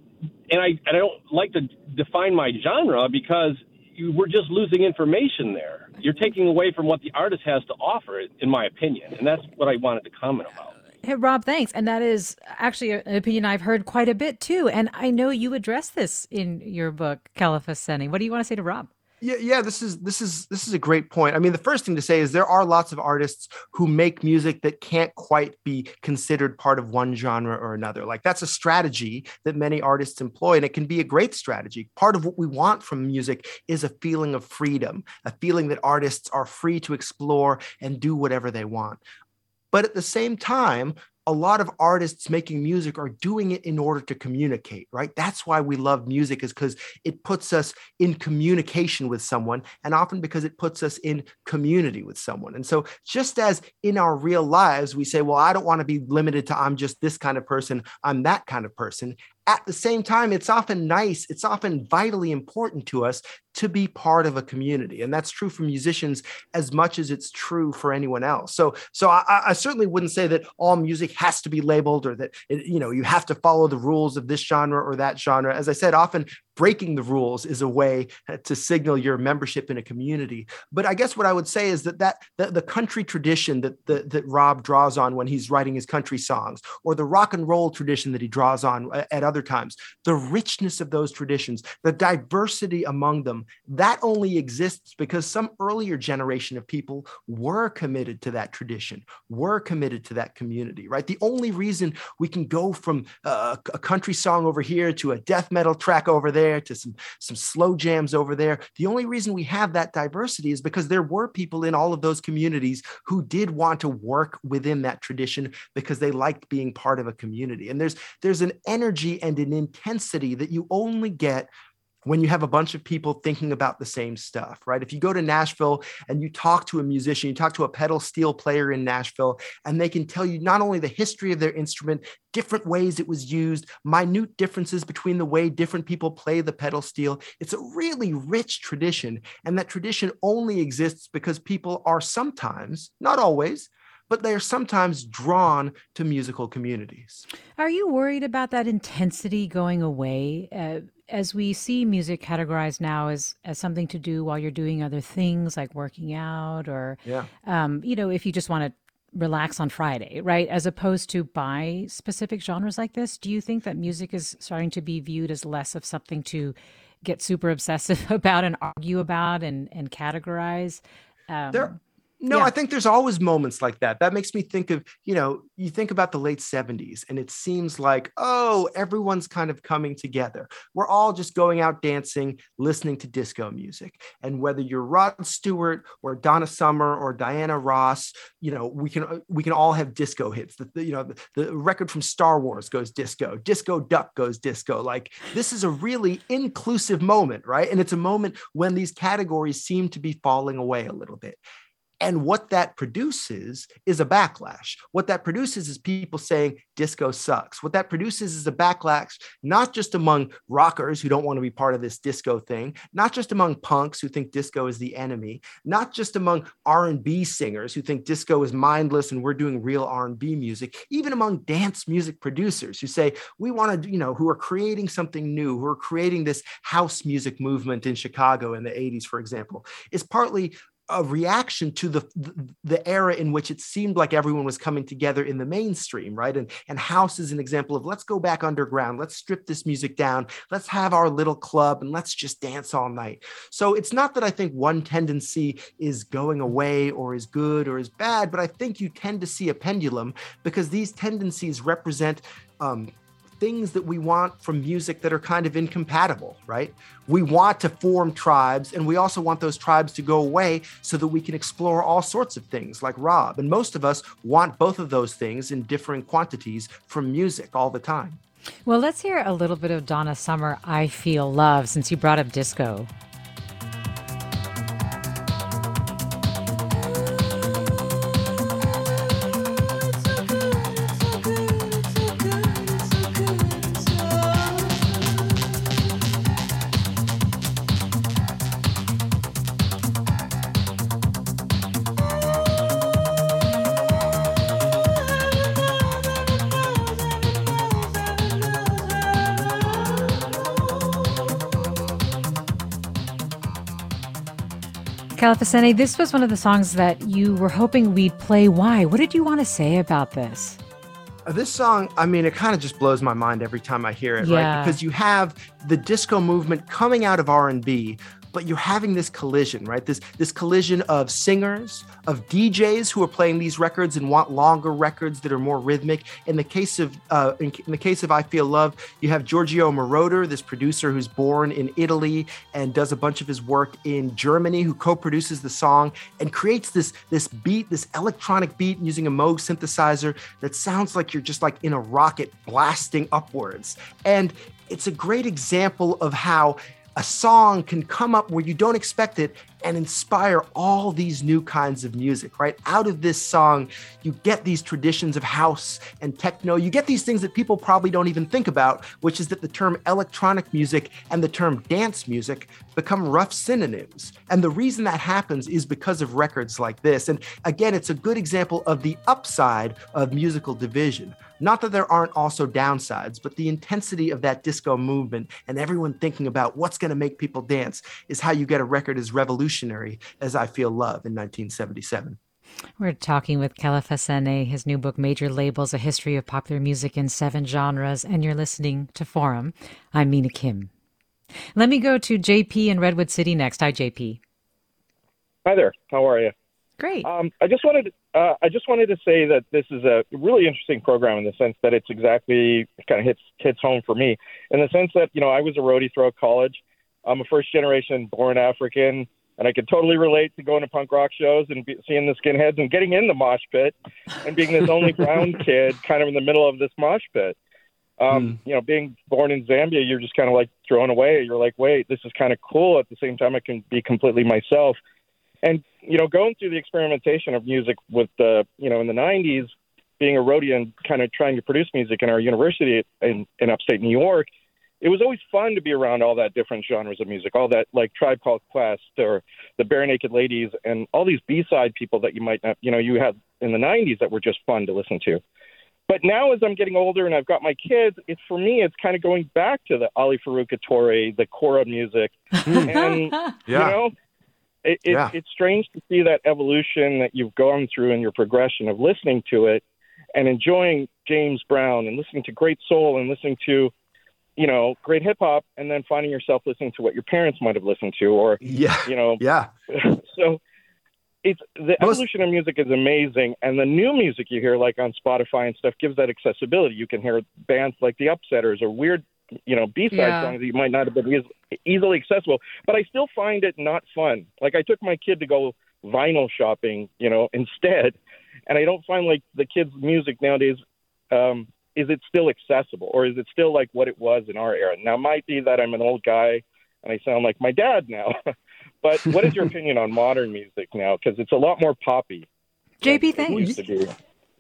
and I, and I don't like to define my genre because you, we're just losing information there. You're taking away from what the artist has to offer, in my opinion. And that's what I wanted to comment about. Hey, Rob, thanks. And that is actually an opinion I've heard quite a bit, too. And I know you address this in your book, Califaseni. What do you want to say to Rob? Yeah, yeah, this is this is this is a great point. I mean, the first thing to say is there are lots of artists who make music that can't quite be considered part of one genre or another. Like that's a strategy that many artists employ, and it can be a great strategy. Part of what we want from music is a feeling of freedom, a feeling that artists are free to explore and do whatever they want. But at the same time, a lot of artists making music are doing it in order to communicate, right? That's why we love music, is because it puts us in communication with someone, and often because it puts us in community with someone. And so just as in our real lives, we say, well, I don't want to be limited to I'm just this kind of person, I'm that kind of person. At the same time, it's often nice, it's often vitally important to us to be part of a community. And that's true for musicians as much as it's true for anyone else. So, so I, I certainly wouldn't say that all music has to be labeled, or that, it, you know, you have to follow the rules of this genre or that genre. As I said, often breaking the rules is a way to signal your membership in a community. But I guess what I would say is that, that the, the country tradition that, that, that Rob draws on when he's writing his country songs, or the rock and roll tradition that he draws on at other times, the richness of those traditions, the diversity among them, that only exists because some earlier generation of people were committed to that tradition, were committed to that community, right? The only reason we can go from uh, a country song over here to a death metal track over there to some, some slow jams over there, the only reason we have that diversity is because there were people in all of those communities who did want to work within that tradition because they liked being part of a community. And there's, there's an energy and an intensity that you only get when you have a bunch of people thinking about the same stuff, right? If you go to Nashville and you talk to a musician, you talk to a pedal steel player in Nashville, and they can tell you not only the history of their instrument, different ways it was used, minute differences between the way different people play the pedal steel. It's a really rich tradition. And that tradition only exists because people are sometimes, not always, but they are sometimes drawn to musical communities. Are you worried about that intensity going away? Uh, as we see music categorized now as, as something to do while you're doing other things like working out, or, yeah. um, you know, if you just want to relax on Friday, right? As opposed to by specific genres like this, do you think that music is starting to be viewed as less of something to get super obsessive about and argue about and, and categorize? Um, there No, Yeah. I think there's always moments like that. That makes me think of, you know, you think about the late seventies and it seems like, oh, everyone's kind of coming together. We're all just going out dancing, listening to disco music. And whether you're Rod Stewart or Donna Summer or Diana Ross, you know, we can we can all have disco hits. The, the, you know, the, the record from Star Wars goes disco, Disco Duck goes disco. Like this is a really inclusive moment, right? And it's a moment when these categories seem to be falling away a little bit. And what that produces is a backlash. What that produces is people saying disco sucks. What that produces is a backlash, not just among rockers who don't want to be part of this disco thing, not just among punks who think disco is the enemy, not just among R and B singers who think disco is mindless and we're doing real R and B music, even among dance music producers who say, we want to, you know, who are creating something new, who are creating this house music movement in Chicago in the eighties, for example, is partly a reaction to the, the the era in which it seemed like everyone was coming together in the mainstream, right? And, and house is an example of let's go back underground, let's strip this music down, let's have our little club and let's just dance all night. So it's not that I think one tendency is going away or is good or is bad, but I think you tend to see a pendulum because these tendencies represent um, things that we want from music that are kind of incompatible, right? We want to form tribes and we also want those tribes to go away so that we can explore all sorts of things like Rob. And most of us want both of those things in differing quantities from music all the time. Well, let's hear a little bit of Donna Summer, I Feel Love, since you brought up disco. Calafasene, this was one of the songs that you were hoping we'd play. Why? What did you want to say about this? This song, I mean, it kind of just blows my mind every time I hear it, Yeah. right? Because you have the disco movement coming out of R and B, but you're having this collision, right? This this collision of singers, of D Js who are playing these records and want longer records that are more rhythmic. In the case of uh, in, in the case of I Feel Love, you have Giorgio Moroder, this producer who's born in Italy and does a bunch of his work in Germany, who co-produces the song and creates this this beat, this electronic beat using a Moog synthesizer that sounds like you're just like in a rocket blasting upwards. And it's a great example of how a song can come up where you don't expect it and inspire all these new kinds of music, right? Out of this song, you get these traditions of house and techno. You get these things that people probably don't even think about, which is that the term electronic music and the term dance music become rough synonyms. And the reason that happens is because of records like this. And again, it's a good example of the upside of musical division. Not that there aren't also downsides, but the intensity of that disco movement and everyone thinking about what's going to make people dance is how you get a record as revolutionary as I Feel Love in nineteen seventy-seven. We're talking with Calafasene, his new book, Major Labels, A History of Popular Music in Seven Genres, and you're listening to Forum. I'm Mina Kim. Let me go to J P in Redwood City next. Hi, J P. Hi there. How are you? Great. Um, I just wanted uh, I just wanted to say that this is a really interesting program in the sense that it's exactly kind of hits hits home for me in the sense that, you know, I was a roadie throughout college. I'm a first generation born African, and I could totally relate to going to punk rock shows and be, seeing the skinheads and getting in the mosh pit and being this only brown kid kind of in the middle of this mosh pit. Um, mm. You know, being born in Zambia, you're just kind of like thrown away. You're like, wait, this is kind of cool. At the same time, I can be completely myself. And, you know, going through the experimentation of music with the, you know, in the nineties, being a roadie and kind of trying to produce music in our university in, in upstate New York, it was always fun to be around all that different genres of music, all that like Tribe Called Quest or the Bare Naked Ladies and all these B-side people that you might not, you know, you had in the nineties that were just fun to listen to. But now as I'm getting older and I've got my kids, it's for me, it's kind of going back to the Ali Farouk Torre, the Kora music. And, yeah. you know, it, it, yeah. it's strange to see that evolution that you've gone through in your progression of listening to it and enjoying James Brown and listening to great soul and listening to, you know, great hip hop, and then finding yourself listening to what your parents might have listened to, or, yeah, you know, yeah. So it's the Most- evolution of music is amazing, and the new music you hear, like on Spotify and stuff, gives that accessibility. You can hear bands like the Upsetters or weird, you know, B-side Yeah. songs that you might not have been eas- easily accessible. But I still find it not fun. Like I took my kid to go vinyl shopping, you know, instead, and I don't find like the kids' music nowadays. Um, is it still accessible, or is it still like what it was in our era? Now, it might be that I'm an old guy and I sound like my dad now. But what is your opinion on modern music now? Because it's a lot more poppy. J P, than it thanks. used to be.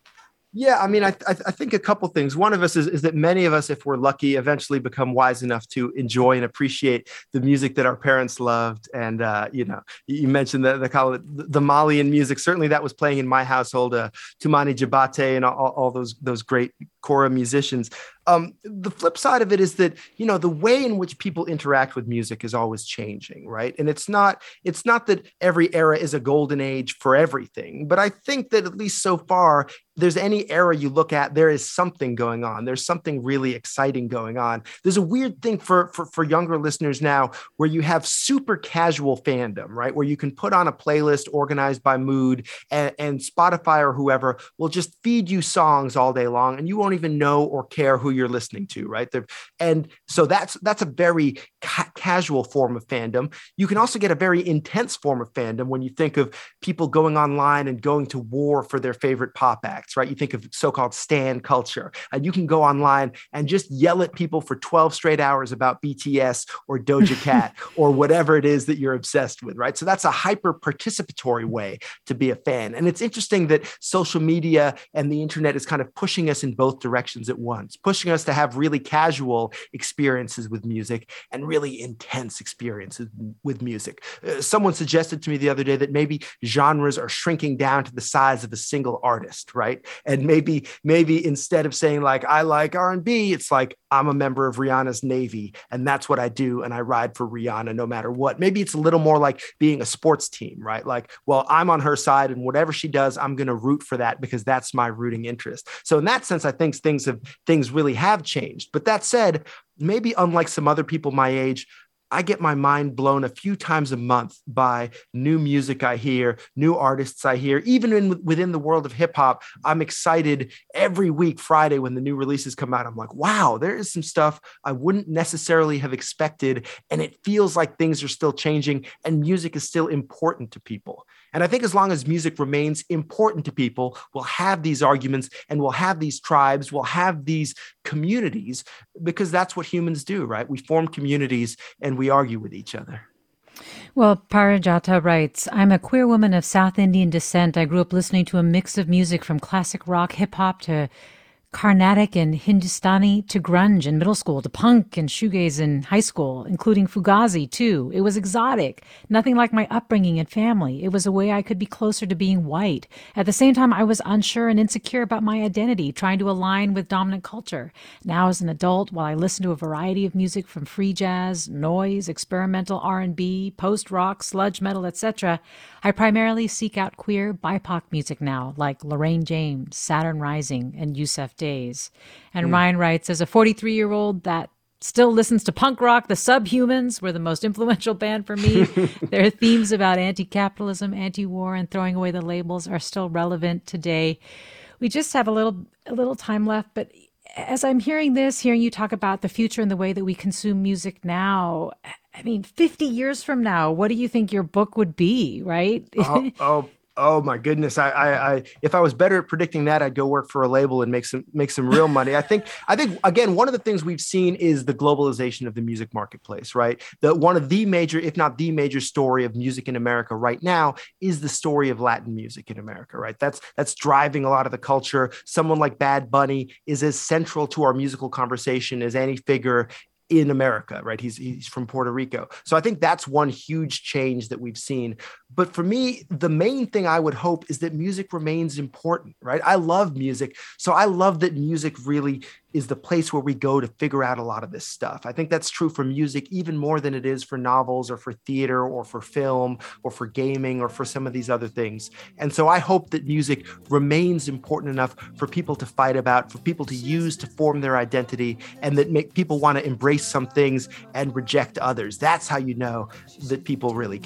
Yeah, I mean, I, I I think a couple things. One of us is, is that many of us, if we're lucky, eventually become wise enough to enjoy and appreciate the music that our parents loved. And uh, you know, you mentioned the the, call it the Malian music. Certainly, that was playing in my household. Uh, Tumani Jabate and all, all those those great kora musicians. Um, the flip side of it is that, you know, the way in which people interact with music is always changing, right? And it's not it's not that every era is a golden age for everything, but I think that at least so far, there's any era you look at, there is something going on. There's something really exciting going on. There's a weird thing for, for, for younger listeners now where you have super casual fandom, right? Where you can put on a playlist organized by mood and, and Spotify or whoever will just feed you songs all day long and you won't even know or care who you're listening to, right? They're, and so that's that's a very ca- casual form of fandom. You can also get a very intense form of fandom when you think of people going online and going to war for their favorite pop acts, right? You think of so-called stan culture, and you can go online and just yell at people for twelve straight hours about B T S or Doja Cat or whatever it is that you're obsessed with, right? So that's a hyper participatory way to be a fan. And it's interesting that social media and the internet is kind of pushing us in both directions at once, pushing us to have really casual experiences with music and really intense experiences with music. Uh, someone suggested to me the other day that maybe genres are shrinking down to the size of a single artist, right? And maybe, maybe instead of saying like, I like R and B, it's like, I'm a member of Rihanna's Navy and that's what I do. And I ride for Rihanna no matter what. Maybe it's a little more like being a sports team, right? Like, well, I'm on her side and whatever she does, I'm going to root for that because that's my rooting interest. So in that sense, I think things have, things really have changed. But that said, maybe unlike some other people my age, I get my mind blown a few times a month by new music I hear, new artists I hear. Even in, within the world of hip hop, I'm excited every week, Friday, when the new releases come out. I'm like, wow, there is some stuff I wouldn't necessarily have expected. And it feels like things are still changing and music is still important to people. And I think as long as music remains important to people, we'll have these arguments and we'll have these tribes, we'll have these communities, because that's what humans do, right? We form communities and we argue with each other. Well, Parijata writes, I'm a queer woman of South Indian descent. I grew up listening to a mix of music from classic rock, hip hop to Carnatic and Hindustani to grunge in middle school, to punk and shoegaze in high school, including Fugazi too. It was exotic, nothing like my upbringing and family. It was a way I could be closer to being white. At the same time, I was unsure and insecure about my identity, trying to align with dominant culture. Now as an adult, while I listen to a variety of music from free jazz, noise, experimental R and B, post-rock, sludge metal, et cetera, I primarily seek out queer B I P O C music now, like Lorraine James, Saturn Rising, and Yusef Days. And mm. Ryan writes, as a forty-three-year-old that still listens to punk rock, the Subhumans were the most influential band for me. Their themes about anti-capitalism, anti-war, and throwing away the labels are still relevant today. We just have a little a little time left, but as I'm hearing this, hearing you talk about the future and the way that we consume music now, I mean, fifty years from now, what do you think your book would be, right? oh, oh, oh my goodness. I, I, I, if I was better at predicting that, I'd go work for a label and make some, make some real money. I think, I think again, one of the things we've seen is the globalization of the music marketplace, right? The, one of the major, if not the major story of music in America right now is the story of Latin music in America, right? That's, that's driving a lot of the culture. Someone like Bad Bunny is as central to our musical conversation as any figure in America, right? He's he's from Puerto Rico. So I think that's one huge change that we've seen. But for me, the main thing I would hope is that music remains important, right? I love music. So I love that music really is the place where we go to figure out a lot of this stuff. I think that's true for music even more than it is for novels or for theater or for film or for gaming or for some of these other things. And so I hope that music remains important enough for people to fight about, for people to use to form their identity, and that make people want to embrace some things and reject others. That's how you know that people really care.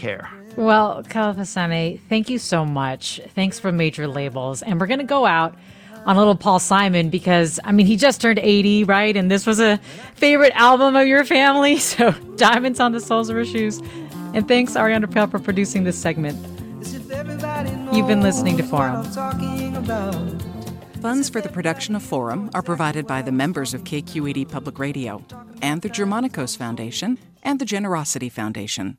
Well, Kalafasane, thank you so much. Thanks for Major Labels. And we're going to go out on a little Paul Simon because, I mean, he just turned eighty, right? And this was a favorite album of your family. So Diamonds on the Soles of Her Shoes. And thanks, Ariana Pell, for producing this segment. You've been listening to Forum. Funds for the production of Forum are provided by the members of K Q E D Public Radio and the Germanicos Foundation and the Generosity Foundation.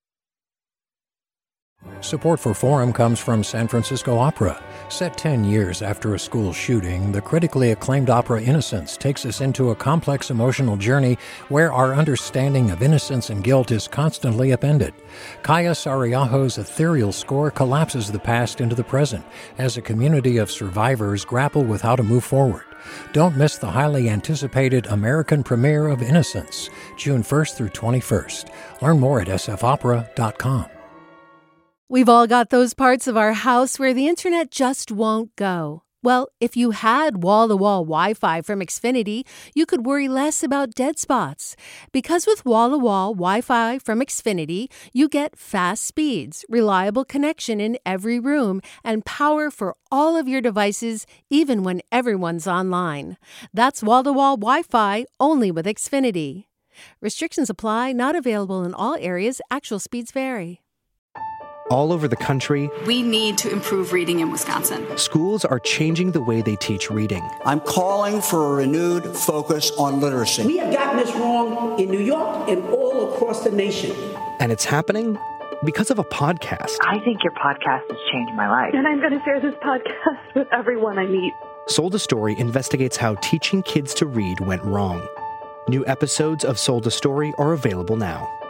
Support for Forum comes from San Francisco Opera. Set ten years after a school shooting, the critically acclaimed opera Innocence takes us into a complex emotional journey where our understanding of innocence and guilt is constantly upended. Kaya Sariaho's ethereal score collapses the past into the present as a community of survivors grapple with how to move forward. Don't miss the highly anticipated American premiere of Innocence, June first through twenty-first. Learn more at s f opera dot com. We've all got those parts of our house where the internet just won't go. Well, if you had wall-to-wall Wi-Fi from Xfinity, you could worry less about dead spots. Because with wall-to-wall Wi-Fi from Xfinity, you get fast speeds, reliable connection in every room, and power for all of your devices, even when everyone's online. That's wall-to-wall Wi-Fi only with Xfinity. Restrictions apply, not available in all areas. Actual speeds vary. All over the country, we need to improve reading in Wisconsin. Schools are changing the way they teach reading. I'm calling for a renewed focus on literacy. We have gotten this wrong in New York and all across the nation. And it's happening because of a podcast. I think your podcast has changed my life. And I'm going to share this podcast with everyone I meet. Sold a Story investigates how teaching kids to read went wrong. New episodes of Sold a Story are available now.